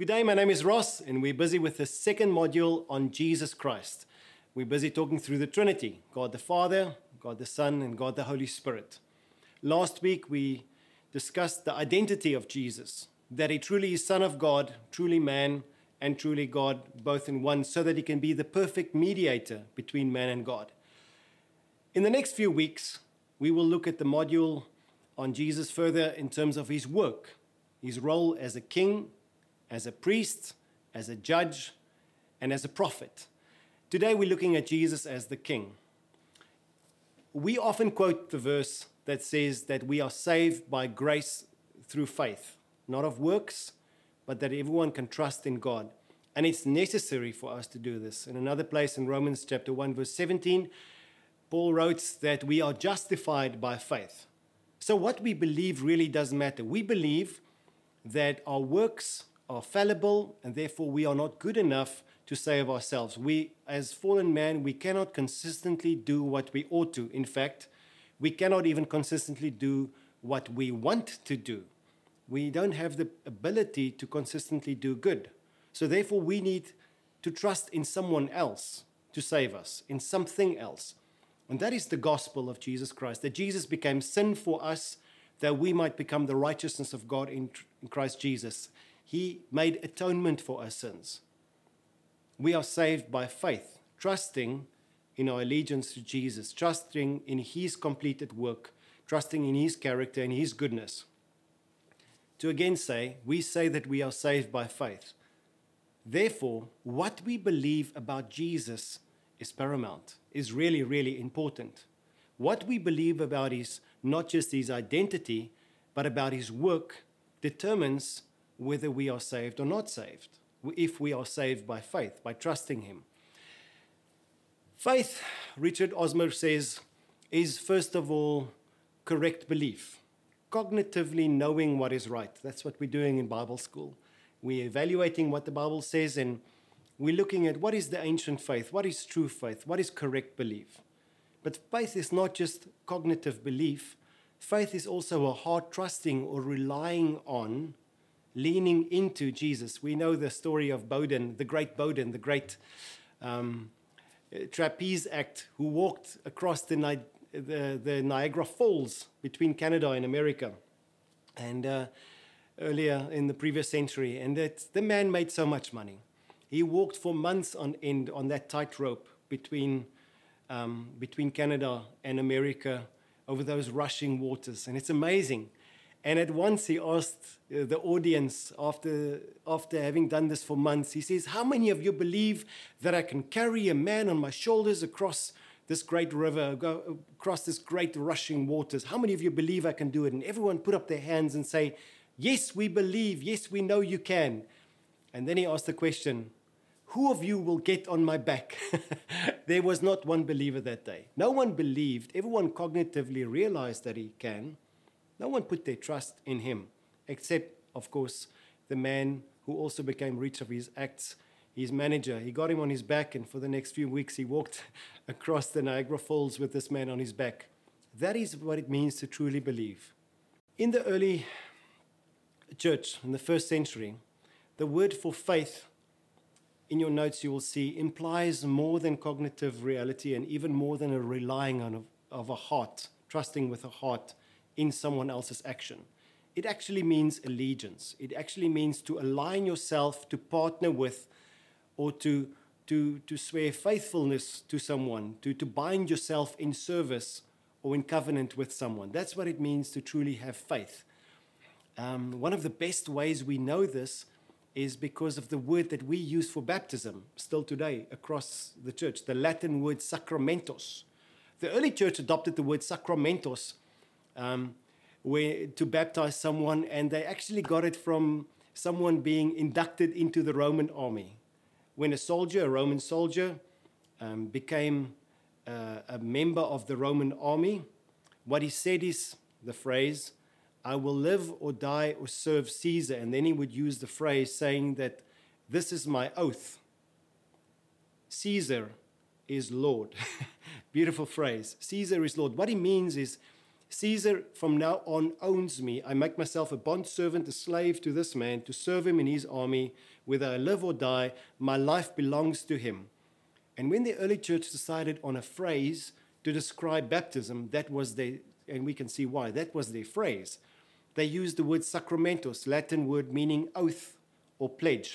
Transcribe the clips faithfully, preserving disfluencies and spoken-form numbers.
Good day, my name is Ross, and we're busy with the second module on Jesus Christ. We're busy talking through the Trinity, God the Father, God the Son, and God the Holy Spirit. Last week, we discussed the identity of Jesus, that he truly is Son of God, truly man, and truly God, both in one, so that he can be the perfect mediator between man and God. In the next few weeks, we will look at the module on Jesus further in terms of his work, his role as a king, as a priest, as a judge, and as a prophet. Today we're looking at Jesus as the king. We often quote the verse that says that we are saved by grace through faith, not of works, but that everyone can trust in God. And it's necessary for us to do this. In another place in Romans chapter one, verse seventeen, Paul wrote that we are justified by faith. So what we believe really doesn't matter. We believe that our works are fallible, and therefore we are not good enough to save ourselves. We, as fallen man, we cannot consistently do what we ought to. In fact, we cannot even consistently do what we want to do. We don't have the ability to consistently do good. So therefore we need to trust in someone else to save us, in something else. And that is the gospel of Jesus Christ, that Jesus became sin for us, that we might become the righteousness of God in Christ Jesus. He made atonement for our sins. We are saved by faith, trusting in our allegiance to Jesus, trusting in his completed work, trusting in his character and his goodness. To again say, we say that we are saved by faith. Therefore, what we believe about Jesus is paramount, is really, really important. What we believe about his, not just his identity, but about his work, determines whether we are saved or not saved, if we are saved by faith, by trusting him. Faith, Richard Osmer says, is first of all correct belief, cognitively knowing what is right. That's what we're doing in Bible school. We're evaluating what the Bible says, and we're looking at what is the ancient faith, what is true faith, what is correct belief. But faith is not just cognitive belief. Faith is also a heart trusting or relying on, leaning into Jesus. We know the story of Bowden, the great Bowden, the great um, trapeze act, who walked across the, Ni- the, the Niagara Falls between Canada and America, and uh, earlier in the previous century. And that the man made so much money. He walked for months on end on that tightrope between um, between Canada and America over those rushing waters, and it's amazing. And at once he asked the audience, after, after having done this for months, he says, how many of you believe that I can carry a man on my shoulders across this great river, go across this great rushing waters? How many of you believe I can do it? And everyone put up their hands and say, yes, we believe. Yes, we know you can. And then he asked the question, who of you will get on my back? There was not one believer that day. No one believed. Everyone cognitively realized that he can. No one put their trust in him, except, of course, the man who also became rich of his acts, his manager. He got him on his back, and for the next few weeks, he walked across the Niagara Falls with this man on his back. That is what it means to truly believe. In the early church, in the first century, the word for faith, in your notes you will see, implies more than cognitive reality and even more than a relying on of, of a heart, trusting with a heart in someone else's action. It actually means allegiance. It actually means to align yourself, to partner with, or to, to, to swear faithfulness to someone, to, to bind yourself in service or in covenant with someone. That's what it means to truly have faith. Um, one of the best ways we know this is because of the word that we use for baptism still today across the church, the Latin word sacramentos. The early church adopted the word sacramentos Um, where, to baptize someone, and they actually got it from someone being inducted into the Roman army. When a soldier, a Roman soldier, um, became uh, a member of the Roman army, what he said is the phrase, I will live or die or serve Caesar. And then he would use the phrase saying that this is my oath. Caesar is Lord. Beautiful phrase. Caesar is Lord. What he means is Caesar from now on owns me. I make myself a bondservant, a slave to this man, to serve him in his army. Whether I live or die, my life belongs to him. And when the early church decided on a phrase to describe baptism, that was their, and we can see why, that was their phrase. They used the word sacramentos, Latin word meaning oath or pledge.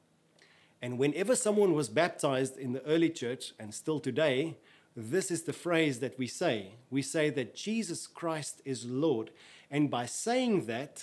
And whenever someone was baptized in the early church, and still today, this is the phrase that we say. We say that Jesus Christ is Lord. And by saying that,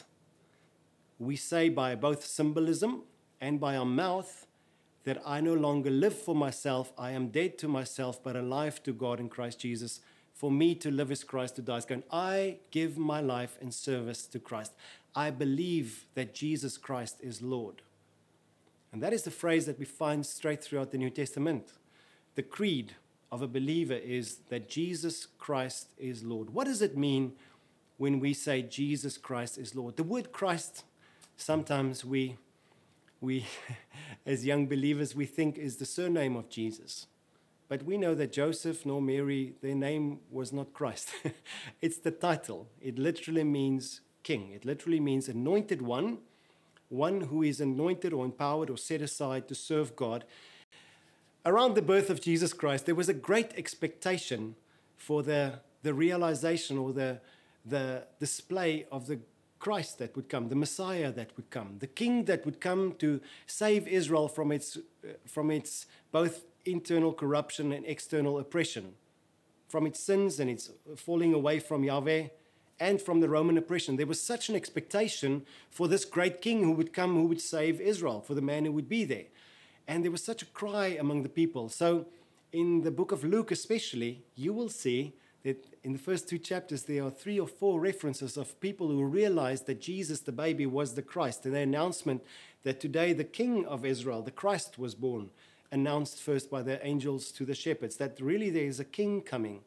we say by both symbolism and by our mouth that I no longer live for myself. I am dead to myself, but alive to God in Christ Jesus. For me to live is Christ, to die is gain. I give my life in service to Christ. I believe that Jesus Christ is Lord. And that is the phrase that we find straight throughout the New Testament. The creed of a believer is that Jesus Christ is Lord. What does it mean when we say Jesus Christ is Lord? The word Christ, sometimes we, we as young believers, we think is the surname of Jesus. But we know that Joseph nor Mary, their name was not Christ. It's the title. It literally means king. It literally means anointed one, one who is anointed or empowered or set aside to serve God. Around the birth of Jesus Christ, there was a great expectation for the, the realization or the, the display of the Christ that would come, the Messiah that would come, the King that would come to save Israel from its, from its both internal corruption and external oppression, from its sins and its falling away from Yahweh and from the Roman oppression. There was such an expectation for this great king who would come, who would save Israel, for the man who would be there. And there was such a cry among the people. So in the book of Luke especially, you will see that in the first two chapters, there are three or four references of people who realized that Jesus, the baby, was the Christ. And the announcement that today the King of Israel, the Christ, was born, announced first by the angels to the shepherds, that really there is a king coming.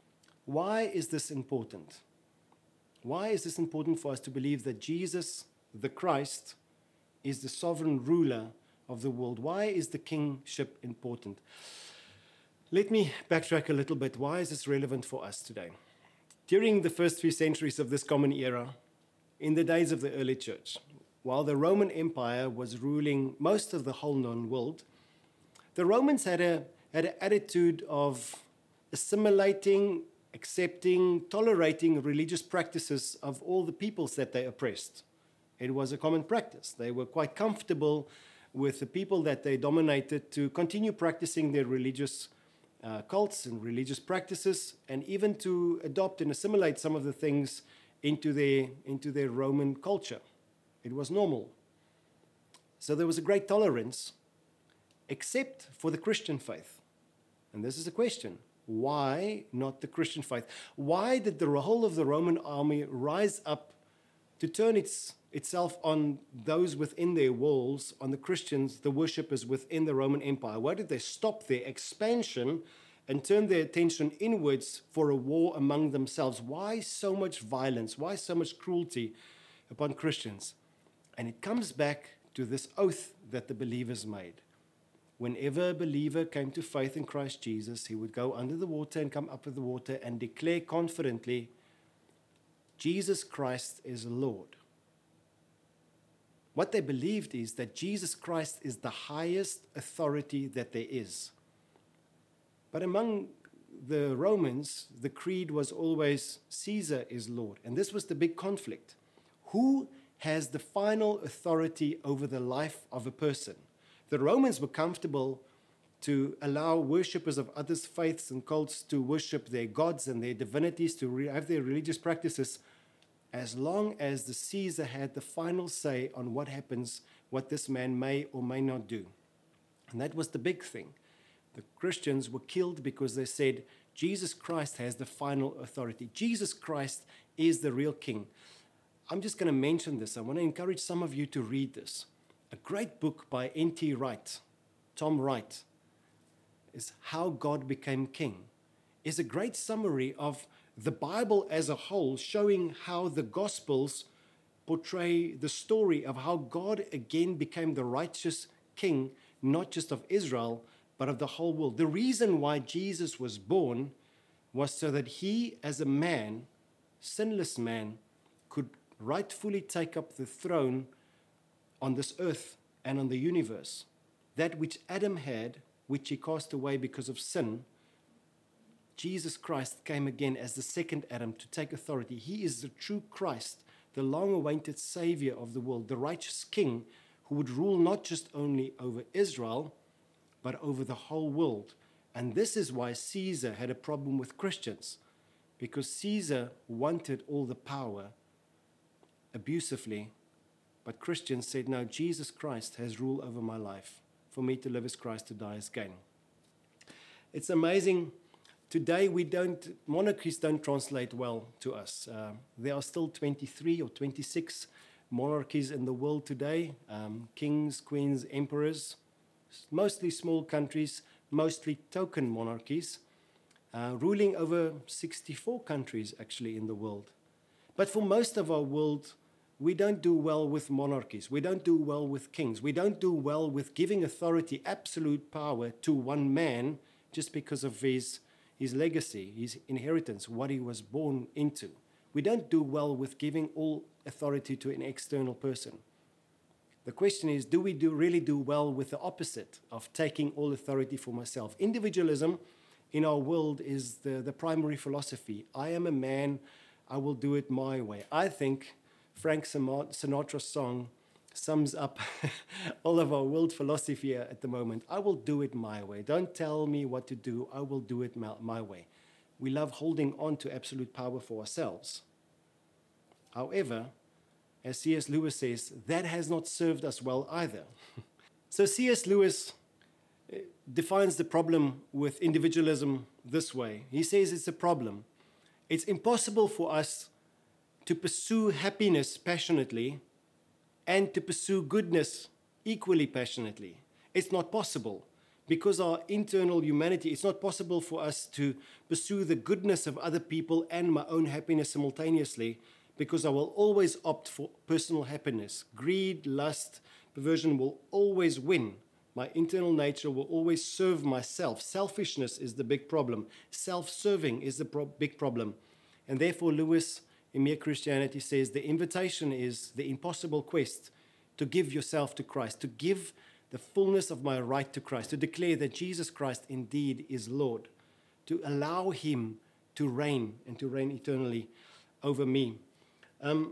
Why is this important? Why is this important for us to believe that Jesus, the Christ, is the sovereign ruler of the world? Why is the kingship important? Let me backtrack a little bit. Why is this relevant for us today? During the first few centuries of this common era, in the days of the early church, while the Roman Empire was ruling most of the whole known world, the Romans had a had an attitude of assimilating, accepting, tolerating religious practices of all the peoples that they oppressed. It was a common practice. They were quite comfortable with the people that they dominated to continue practicing their religious uh, cults and religious practices, and even to adopt and assimilate some of the things into their, into their Roman culture. It was normal. So there was a great tolerance, except for the Christian faith. And this is a question. Why not the Christian faith? Why did the whole of the Roman army rise up to turn its, itself on those within their walls, on the Christians, the worshippers within the Roman Empire? Why did they stop their expansion and turn their attention inwards for a war among themselves? Why so much violence? Why so much cruelty upon Christians? And it comes back to this oath that the believers made. Whenever a believer came to faith in Christ Jesus, he would go under the water and come up with the water and declare confidently, Jesus Christ is Lord. What they believed is that Jesus Christ is the highest authority that there is. But among the Romans, the creed was always Caesar is Lord. And this was the big conflict. Who has the final authority over the life of a person? The Romans were comfortable to allow worshippers of other faiths and cults to worship their gods and their divinities, to re- have their religious practices, as long as the Caesar had the final say on what happens, what this man may or may not do. And that was the big thing. The Christians were killed because they said, Jesus Christ has the final authority. Jesus Christ is the real king. I'm just going to mention this. I want to encourage some of you to read this. A great book by N T Wright, Tom Wright, is How God Became King, is a great summary of the Bible as a whole, showing how the Gospels portray the story of how God again became the righteous king, not just of Israel, but of the whole world. The reason why Jesus was born was so that he, as a man, sinless man, could rightfully take up the throne on this earth and on the universe. That which Adam had, which he cast away because of sin, Jesus Christ came again as the second Adam to take authority. He is the true Christ, the long-awaited Savior of the world, the righteous King who would rule not just only over Israel, but over the whole world. And this is why Caesar had a problem with Christians, because Caesar wanted all the power abusively, but Christians said, no, Jesus Christ has rule over my life. For me to live as Christ, to die as gain. It's amazing. Today, we don't, monarchies don't translate well to us. Uh, there are still twenty-three or twenty-six monarchies in the world today, um, kings, queens, emperors, mostly small countries, mostly token monarchies, uh, ruling over sixty-four countries actually in the world. But for most of our world, we don't do well with monarchies. We don't do well with kings. We don't do well with giving authority, absolute power to one man just because of his, his legacy, his inheritance, what he was born into. We don't do well with giving all authority to an external person. The question is, do we do really do well with the opposite of taking all authority for myself? Individualism in our world is the, the primary philosophy. I am a man, I will do it my way. I think Frank Sinatra's song sums up all of our world philosophy at the moment. I will do it my way. Don't tell me what to do. I will do it my, my way. We love holding on to absolute power for ourselves. However, as C S Lewis says, that has not served us well either. So C S Lewis defines the problem with individualism this way. He says it's a problem. It's impossible for us to pursue happiness passionately and to pursue goodness equally passionately. It's not possible because our internal humanity, it's not possible for us to pursue the goodness of other people and my own happiness simultaneously, because I will always opt for personal happiness. Greed, lust, perversion will always win. My internal nature will always serve myself. Selfishness is the big problem. Self-serving is the pro- big problem. And therefore, Lewis in Mere Christianity says the invitation is the impossible quest to give yourself to Christ, to give the fullness of my right to Christ, to declare that Jesus Christ indeed is Lord, to allow him to reign and to reign eternally over me. Um,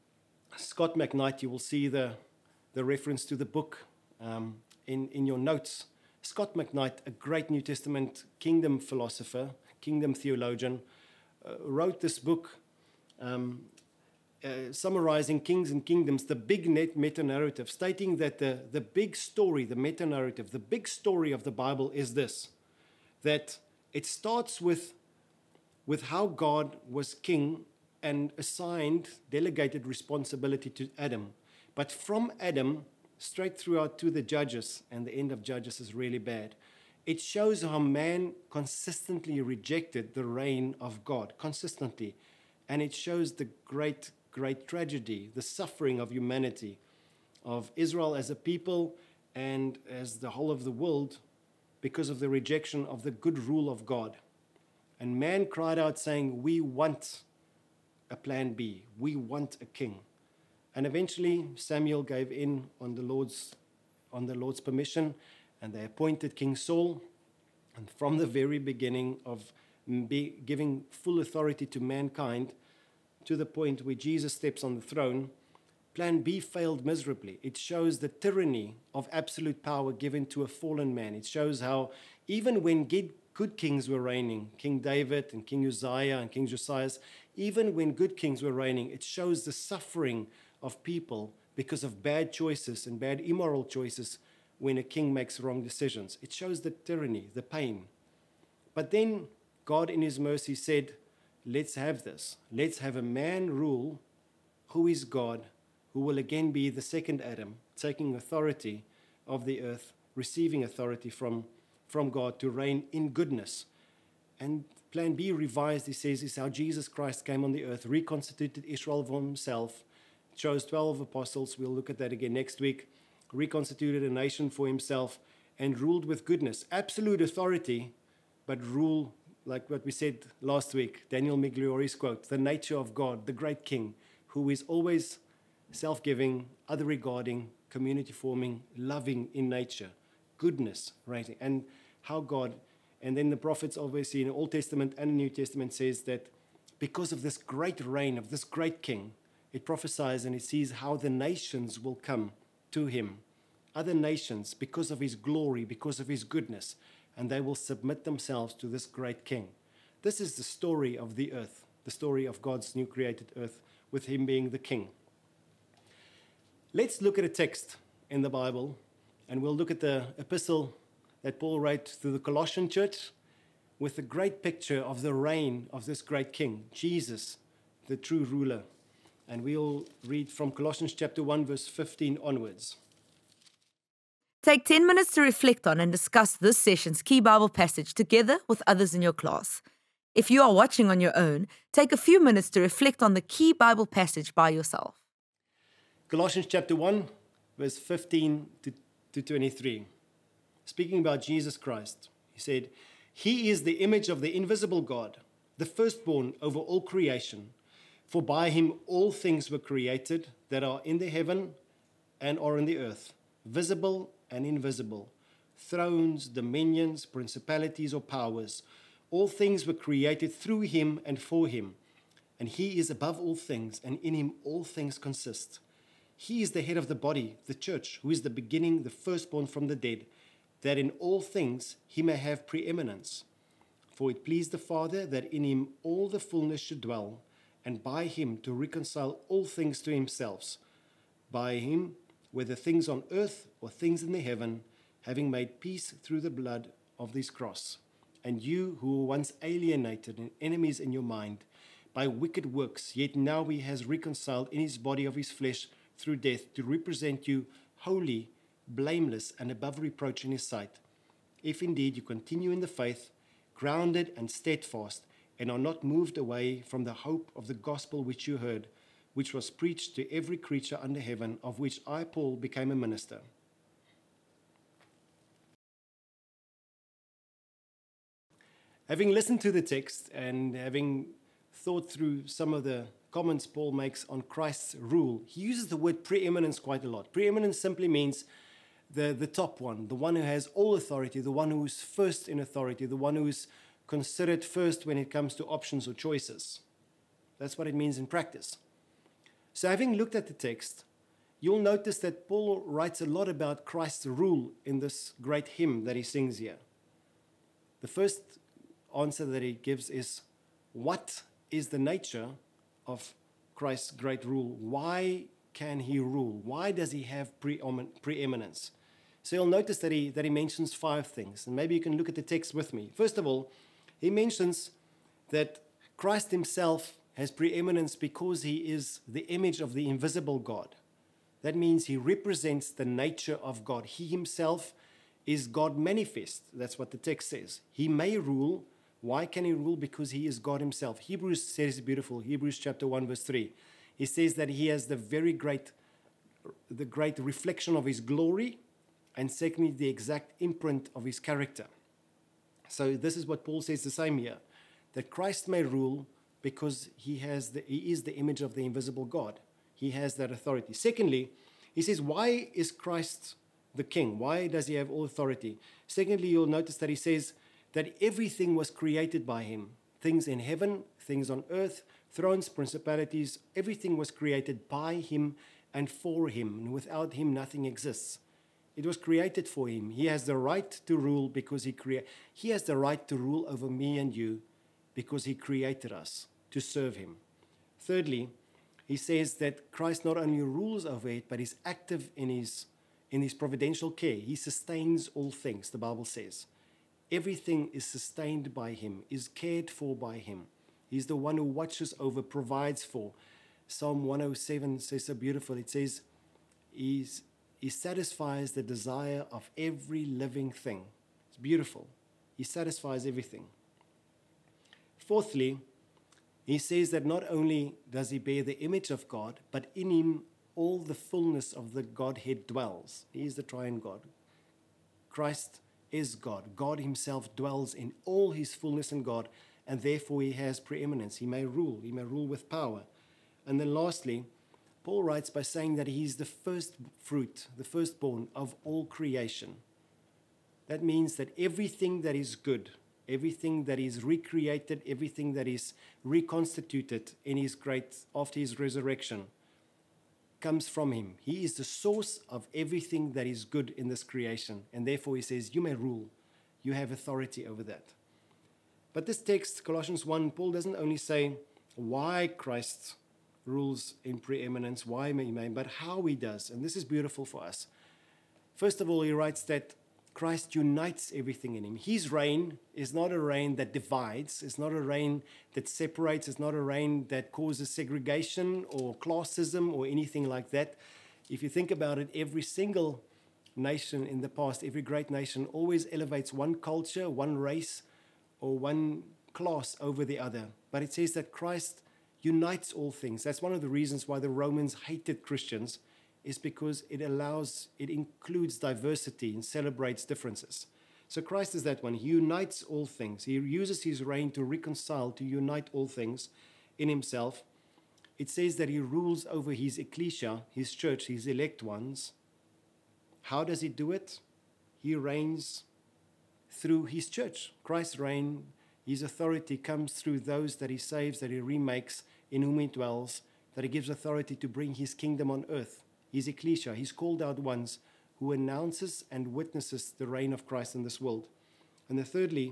Scott McKnight, you will see the, the reference to the book um, in, in your notes. Scott McKnight, a great New Testament kingdom philosopher, kingdom theologian, uh, wrote this book Um, uh, summarizing kings and kingdoms, the big net meta-narrative, stating that the, the big story, the meta-narrative, the big story of the Bible is this, that it starts with, with how God was king and assigned, delegated responsibility to Adam. But from Adam, straight throughout to the Judges, and the end of Judges is really bad, it shows how man consistently rejected the reign of God, consistently. And it shows the great, great tragedy, the suffering of humanity, of Israel as a people and as the whole of the world, because of the rejection of the good rule of God. And man cried out saying, we want a plan B. We want a king. And eventually Samuel gave in on the Lord's, on the Lord's permission, and they appointed King Saul. And from the very beginning of be giving full authority to mankind, to the point where Jesus steps on the throne, plan B failed miserably. It shows the tyranny of absolute power given to a fallen man. It shows how even when good kings were reigning, King David and King Uzziah and King Josiah, even when good kings were reigning, it shows the suffering of people because of bad choices and bad immoral choices when a king makes wrong decisions. It shows the tyranny, the pain. But then God in his mercy said, let's have this. Let's have a man rule who is God, who will again be the second Adam, taking authority of the earth, receiving authority from, from God to reign in goodness. And plan B revised, he says, is how Jesus Christ came on the earth, reconstituted Israel for himself, chose twelve apostles, we'll look at that again next week, reconstituted a nation for himself, and ruled with goodness. Absolute authority, but rule like what we said last week, Daniel Migliori's quote, the nature of God, the great king, who is always self-giving, other-regarding, community-forming, loving in nature, goodness, right? And how God, and then the prophets obviously in the Old Testament and the New Testament says that because of this great reign of this great king, it prophesies and it sees how the nations will come to him. Other nations, because of his glory, because of his goodness, and they will submit themselves to this great king. This is the story of the earth, the story of God's new created earth, with him being the king. Let's look at a text in the Bible, and we'll look at the epistle that Paul wrote to the Colossian church with a great picture of the reign of this great king, Jesus, the true ruler. And we'll read from Colossians chapter one, verse fifteen onwards. Take ten minutes to reflect on and discuss this session's key Bible passage together with others in your class. If you are watching on your own, take a few minutes to reflect on the key Bible passage by yourself. Colossians chapter one, verse fifteen to twenty-three. Speaking about Jesus Christ, he said, "He is the image of the invisible God, the firstborn over all creation. For by him all things were created that are in the heaven and are in the earth, visible and invisible, thrones, dominions, principalities or powers. All things were created through him and for him. And he is above all things, and in him all things consist. He is the head of the body, the church, who is the beginning, the firstborn from the dead, that in all things he may have preeminence. For it pleased the Father that in him all the fullness should dwell, and by him to reconcile all things to himself. By him, whether things on earth or things in the heaven, having made peace through the blood of this cross. And you who were once alienated and enemies in your mind by wicked works, yet now he has reconciled in his body of his flesh through death to represent you holy, blameless, and above reproach in his sight. If indeed you continue in the faith, grounded and steadfast, and are not moved away from the hope of the gospel which you heard, which was preached to every creature under heaven, of which I, Paul, became a minister." Having listened to the text and having thought through some of the comments Paul makes on Christ's rule, he uses the word preeminence quite a lot. Preeminence simply means the, the top one, the one who has all authority, the one who is first in authority, the one who is considered first when it comes to options or choices. That's what it means in practice. So having looked at the text, you'll notice that Paul writes a lot about Christ's rule in this great hymn that he sings here. The first answer that he gives is, what is the nature of Christ's great rule? Why can he rule? Why does he have preeminence? So you'll notice that he, that he mentions five things, and maybe you can look at the text with me. First of all, he mentions that Christ himself has preeminence because he is the image of the invisible God. That means he represents the nature of God. He himself is God manifest. That's what the text says. He may rule. Why can he rule? Because he is God himself. Hebrews says beautiful. Hebrews chapter one, verse three. He says that he has the very great, the great reflection of his glory, and secondly, the exact imprint of his character. So this is what Paul says the same here, that Christ may rule because he has the, he is the image of the invisible God. He has that authority. Secondly, he says, why is Christ the king? Why does he have all authority? Secondly, you'll notice that he says that everything was created by him. Things in heaven, things on earth, thrones, principalities, everything was created by him and for him. And without him, nothing exists. It was created for him. He has the right to rule because he crea- He has the right to rule over me and you because he created us to serve him. Thirdly, he says that Christ not only rules over it, but is active in his, in his providential care. He sustains all things, the Bible says. Everything is sustained by him, is cared for by him. He's the one who watches over, provides for. Psalm one oh seven says so beautiful. It says, he's He satisfies the desire of every living thing. It's beautiful. He satisfies everything. Fourthly, he says that not only does he bear the image of God, but in him all the fullness of the Godhead dwells. He is the triune God. Christ is God. God himself dwells in all his fullness in God, and therefore he has preeminence. He may rule. He may rule with power. And then lastly, Paul writes by saying that he's the first fruit, the firstborn of all creation. That means that everything that is good, everything that is recreated, everything that is reconstituted in his great, after his resurrection, comes from him. He is the source of everything that is good in this creation. And therefore he says, you may rule. You have authority over that. But this text, Colossians one, Paul doesn't only say why Christ rules in preeminence, why he may, but how he does. And this is beautiful for us. First of all, he writes that Christ unites everything in him. His reign is not a reign that divides. It's not a reign that separates. It's not a reign that causes segregation or classism or anything like that. If you think about it, every single nation in the past, every great nation always elevates one culture, one race, or one class over the other. But it says that Christ unites all things. That's one of the reasons why the Romans hated Christians, is because it allows, it includes diversity and celebrates differences. So Christ is that one. He unites all things. He uses his reign to reconcile, to unite all things in himself. It says that he rules over his ecclesia, his church, his elect ones. How does he do it? He reigns through his church. Christ's reign, his authority comes through those that he saves, that he remakes, in whom he dwells, that he gives authority to bring his kingdom on earth. His ecclesia, his called out ones, who announces and witnesses the reign of Christ in this world. And then thirdly,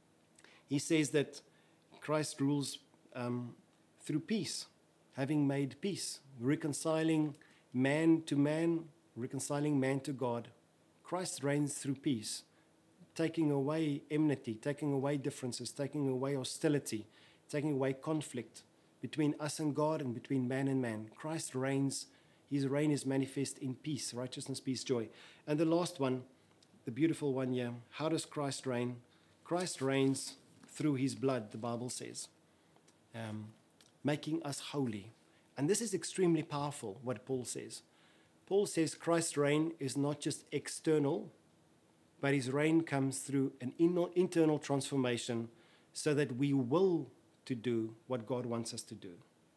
he says that Christ rules um, through peace, having made peace, reconciling man to man, reconciling man to God. Christ reigns through peace, taking away enmity, taking away differences, taking away hostility, taking away conflict between us and God and between man and man. Christ reigns. His reign is manifest in peace, righteousness, peace, joy. And the last one, the beautiful one here, how does Christ reign? Christ reigns through his blood, the Bible says, um, making us holy. And this is extremely powerful, what Paul says. Paul says Christ's reign is not just external, but his reign comes through an internal transformation so that we will to do what God wants us to do.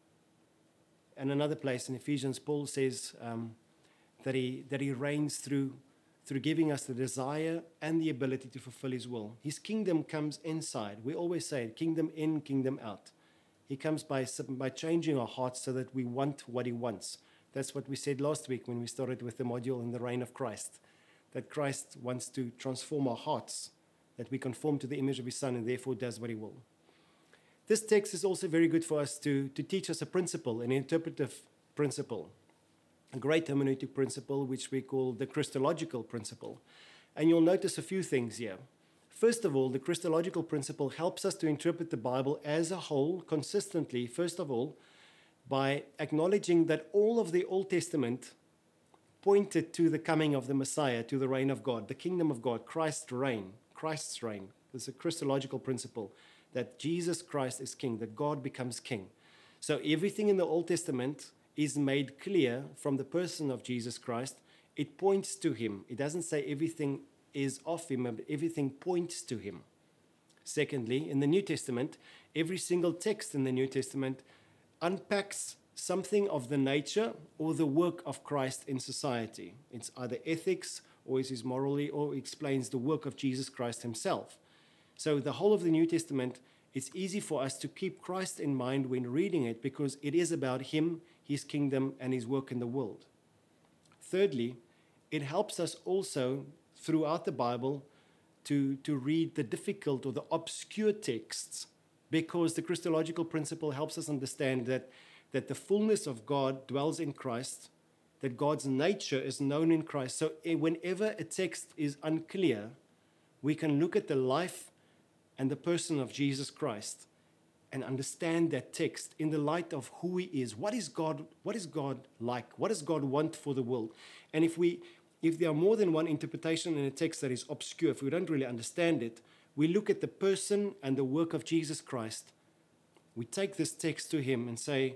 And another place in Ephesians, Paul says um, that he that he reigns through through giving us the desire and the ability to fulfill his will. His kingdom comes inside. We always say kingdom in, kingdom out. He comes by by changing our hearts so that we want what he wants. That's what we said last week when we started with the module in the reign of Christ, that Christ wants to transform our hearts, that we conform to the image of his Son and therefore does what he will. This text is also very good for us to, to teach us a principle, an interpretive principle, a great hermeneutic principle, which we call the Christological principle. And you'll notice a few things here. First of all, the Christological principle helps us to interpret the Bible as a whole, consistently, first of all, by acknowledging that all of the Old Testament pointed to the coming of the Messiah, to the reign of God, the kingdom of God, Christ's reign, Christ's reign. It's a Christological principle, that Jesus Christ is king, that God becomes king. So everything in the Old Testament is made clear from the person of Jesus Christ. It points to him. It doesn't say everything is of him, but everything points to him. Secondly, in the New Testament, every single text in the New Testament unpacks something of the nature or the work of Christ in society. It's either ethics or it is morally, or explains the work of Jesus Christ himself. So the whole of the New Testament, it's easy for us to keep Christ in mind when reading it because it is about him, his kingdom, and his work in the world. Thirdly, it helps us also throughout the Bible to, to read the difficult or the obscure texts, because the Christological principle helps us understand that, that the fullness of God dwells in Christ, that God's nature is known in Christ. So whenever a text is unclear, we can look at the life and the person of Jesus Christ and understand that text in the light of who he is. What is God, what is God like? What does God want for the world? And if we if there are more than one interpretation in a text that is obscure, if we don't really understand it, we look at the person and the work of Jesus Christ. We take this text to him and say,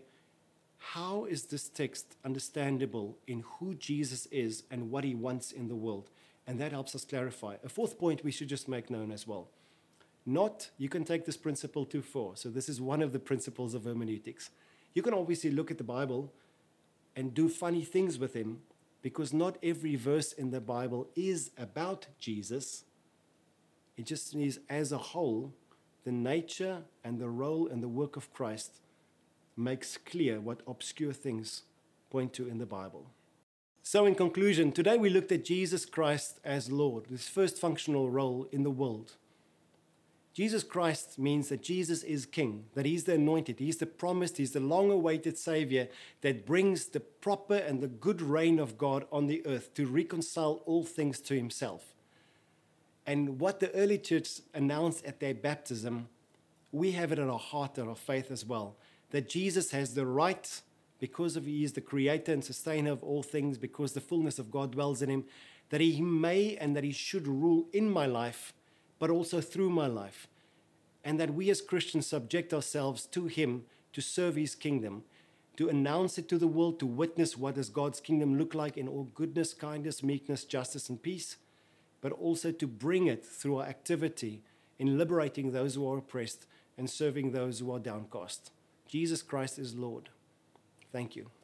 how is this text understandable in who Jesus is and what he wants in the world? And that helps us clarify. A fourth point we should just make known as well. Not, you can take this principle too far. So this is one of the principles of hermeneutics. You can obviously look at the Bible and do funny things with him, because not every verse in the Bible is about Jesus. It just means, as a whole, the nature and the role and the work of Christ makes clear what obscure things point to in the Bible. So in conclusion, today we looked at Jesus Christ as Lord, his first functional role in the world. Jesus Christ means that Jesus is King, that he's the anointed, he's the promised, he's the long-awaited Savior that brings the proper and the good reign of God on the earth to reconcile all things to himself. And what the early church announced at their baptism, we have it in our heart and our faith as well, that Jesus has the right, because of he is the creator and sustainer of all things, because the fullness of God dwells in him, that he may and that he should rule in my life, but also through my life. And that we as Christians subject ourselves to him to serve his kingdom, to announce it to the world, to witness what does God's kingdom look like in all goodness, kindness, meekness, justice, and peace, but also to bring it through our activity in liberating those who are oppressed and serving those who are downcast. Jesus Christ is Lord. Thank you.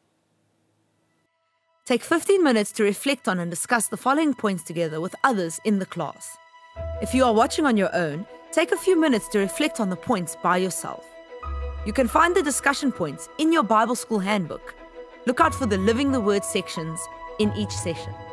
Take fifteen minutes to reflect on and discuss the following points together with others in the class. If you are watching on your own, take a few minutes to reflect on the points by yourself. You can find the discussion points in your Bible School handbook. Look out for the Living the Word sections in each session.